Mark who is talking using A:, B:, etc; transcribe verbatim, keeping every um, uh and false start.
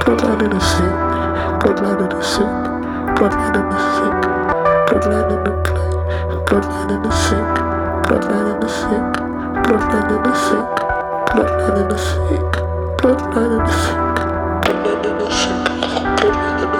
A: Bloodline in the sink. Bloodline in the sink. Bloodline in the sink. Bloodline in the play. Bloodline in the sink. Bloodline in the sink. Bloodline in the sink. Bloodline in the sink. Bloodline in the sink. Bloodline in the sink. Bloodline in the sink.